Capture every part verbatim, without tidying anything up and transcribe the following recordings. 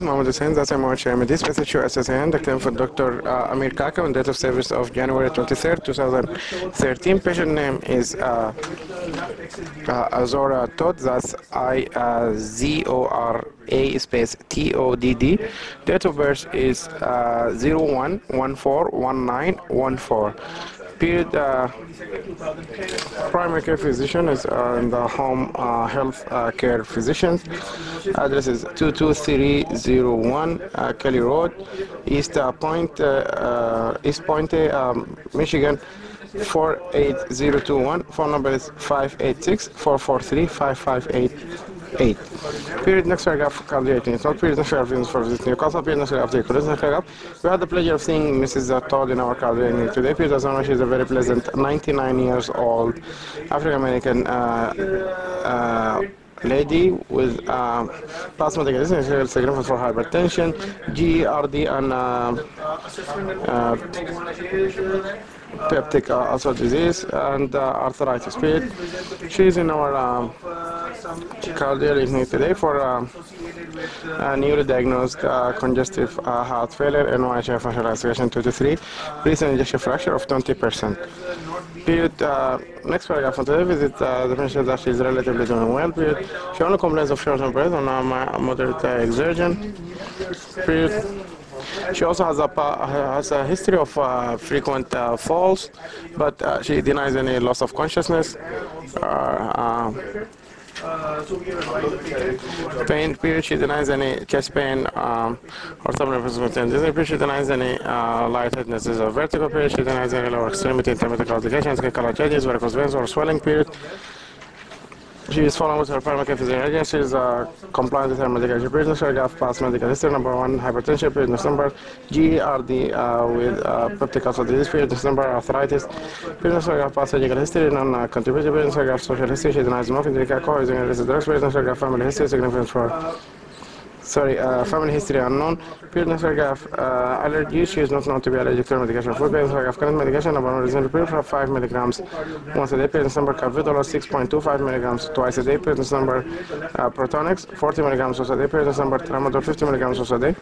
Mohammed Hussein, that's M R Chairman. This message to S S N, the claim for Doctor Uh, Amir Kaka on date of service of January twenty-third, two thousand thirteen. Patient name is uh, uh, Azora Todd, that's I Z O R A space T O D D. Date of birth is uh, zero one one four one nine one four. Period. Uh, primary care physician is uh, in the home uh, health uh, care physicians. Address is two two three zero one uh, Kelly Road, East uh, Point, uh, uh, East Point, um, Michigan four eight zero two one. Phone number is five eight six four four three five five eight eight. Period. Next paragraph. Cardiac. It's not period. Next paragraph for visiting Newcastle. Period. Next paragraph. Next paragraph. We had the pleasure of seeing Missus Todd in our cardiac unit today. Period. As she is a very pleasant ninety-nine years old African American uh, uh, lady with uh, plasma significance for hypertension, G E R D, and uh, uh, peptic uh, ulcer disease and uh, arthritis. Period. She is in our um, cardiac unit today for uh, uh, newly diagnosed uh, congestive uh, heart failure, N Y H F acceleration two to three, recent ejection fraction of twenty percent. Period. Uh, next paragraph on today visit uh, the patient that she is relatively doing well. Period. She only complains of short-term breath on uh, moderate uh, exertion. Period. She also has a has a history of uh, frequent uh, falls, but uh, she denies any loss of consciousness. Uh, uh, pain. Period. She denies any chest pain um, or subnervous. She denies any uh, lightheadedness or vertigo. Period. She denies any lower extremity intermittent claudication, skin color changes, varicose veins, or swelling. Period. She is following with her primary care physician. She is uh, compliant with her medication. Period. She has past medical history. Number one, hypertension. Period. Number G E R D uh, with uh, peptic ulcer disease. Period. Number arthritis. Period. She has past medical history. Non-contributed. Period. She has social history. She denies smoking, drinking alcohol, using illicit drugs. Period. She has family history significant for sorry, uh, family history unknown. Period. Paragraph. Uh, allergies. She is not known to be allergic to medication. Food. Period. Paragraph. Current medication. Number one, reasonable period for five milligrams once a day. Period. Number Carvedilol six point two five milligrams twice a day. Period. Number uh, Protonix forty milligrams once a day. Period. Number Tramadol fifty milligrams once a day.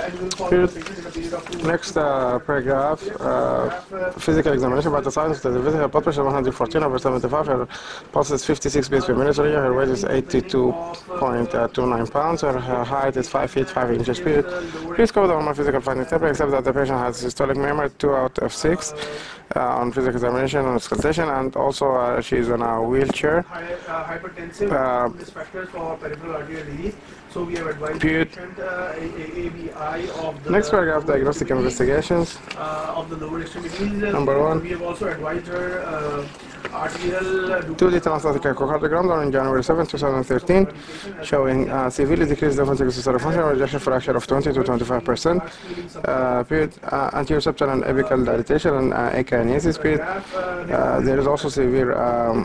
Period. Next uh, paragraph. Uh, physical examination about the science of the physical blood pressure one hundred fourteen over seventy-five. Her pulse is fifty-six beats per minute. Her weight is eighty-two point two nine pounds. Her, her height is five feet five inches. Period. Please cover all my physical findings except that the patient has systolic memory two out of six uh, on physical examination and auscultation, and also uh, she is in a wheelchair. Hypertensive Uh, risk factors for peripheral arterial disease. So we have advised Period. the patient uh, A B I of the Next paragraph, diagnostic investigations. uh, of the lower extremities. Number one. We have also advised her uh, arterial two D transthoracic echocardiogram done on January seventh, two thousand thirteen, showing uh, severely decreased left ventricular systolic function with ejection fraction of twenty to twenty-five percent. Uh, period. Uh, anteroseptal and apical dilatation and uh, akinesis. Period. Uh, there is also severe um,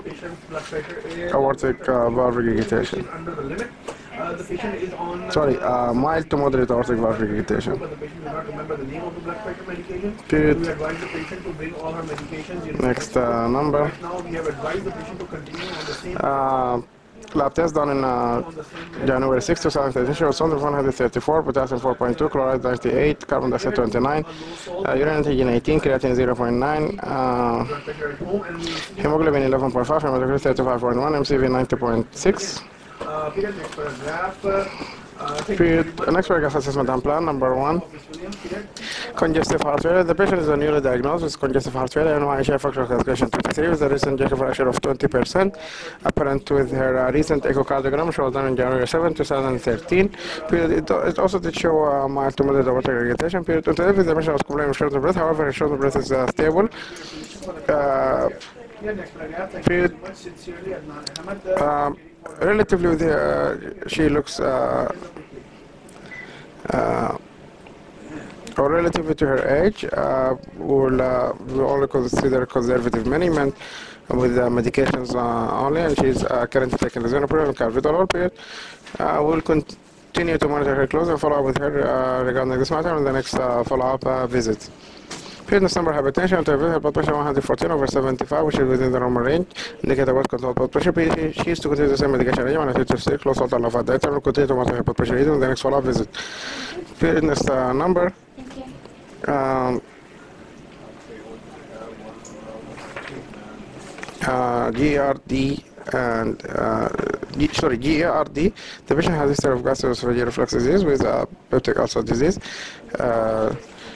aortic uh, valve regurgitation. under the limit. Uh, the patient is on. Sorry, uh, mild to moderate aortic valve regurgitation. But the patient does not remember the name of the blood pressure medication. Period. We advise the patient to bring all her medications. You know, Next uh, number. Right now we have advised the patient to continue on the same. Uh, lab test done in uh, January sixth, two thousand thirteen shows sodium one hundred thirty-four, potassium four point two, chloride ninety-eight, carbon dioxide twenty-nine, uh, urine antigen eighteen, creatinine zero point nine, uh, hemoglobin eleven point five, hematocrit thirty-five point one, M C V ninety point six. Uh, period. Next paragraph. Uh, Period. Next paragraph assessment and plan. Number one, congestive heart failure. The patient is a newly diagnosed with congestive heart failure, N Y H F factor calculation twenty-three with a recent ejection fraction of twenty percent, apparent with her uh, recent echocardiogram shown done on January seventh, two thousand thirteen. Period. It, it also did show uh, mild to moderate aortic regurgitation. Period. Today, the patient was complaining of shortness of breath. However, her shortness of breath is uh, stable. Uh, period. Um, relatively, with her, uh, she looks. Uh, uh, or relatively to her age, uh, we'll, uh, we only consider conservative management with uh, medications uh, only, and she's uh, currently taking lisinopril and carvedilol. Period. Uh, we'll continue to monitor her closely and follow up with her uh, regarding this matter in the next uh, follow-up uh, visit. Fitness number hypertension, interventional blood pressure one hundred fourteen over seventy-five, which is within the normal range. Indicator was controlled blood pressure. She, she used to continue the same medication regimen until to stay close out of that time. Will continue to monitor her blood pressure reading in the next follow-up visit. Fitness uh, number. Um, uh, G R D and uh, G, sorry G A R D. The patient has a history of gastroesophageal reflux disease with uh, peptic ulcer disease. Uh,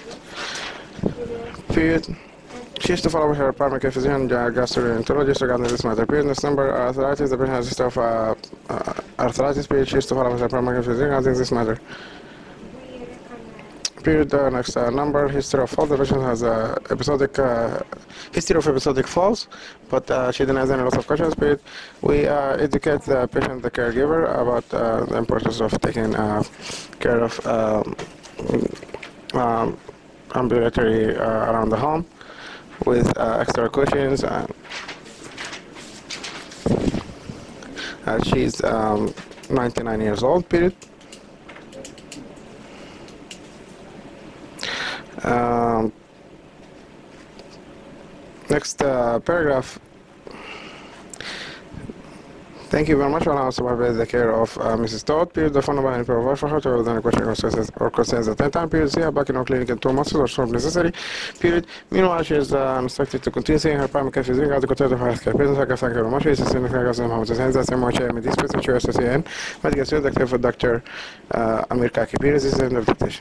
period. She used to follow her primary care physician, uh, gastroenterologist regarding this matter. Period. Next number, arthritis. The patient has a history of uh, uh, arthritis. Period. She used to follow her primary care physician regarding this matter. Period. Uh, next uh, number, history of falls. The patient has a episodic uh, history of episodic falls, but uh, she denies any loss of consciousness. Period. We uh, educate the patient, the caregiver, about uh, the importance of taking uh, care of um, um, ambulatory uh, around the home with uh, extra cushions. And uh, she's um, ninety-nine years old. Period. Um, next uh, paragraph. Thank you very much for allowing us to provide the care of uh, Missus Todd. Period. The phone number and provide for her to have any question or concerns or concerns at that time. Period. See her back in our clinic in two months or so if necessary. Period. Meanwhile, she is uh, instructed to continue seeing her primary care physician as the contact of her healthcare business. Thank you very much. This is Senator Mohammed Hussain. That's M H A M D, Special Chair S S A N, Medical Student, Doctor Amir Kaki. Period. This is the end of the dictation.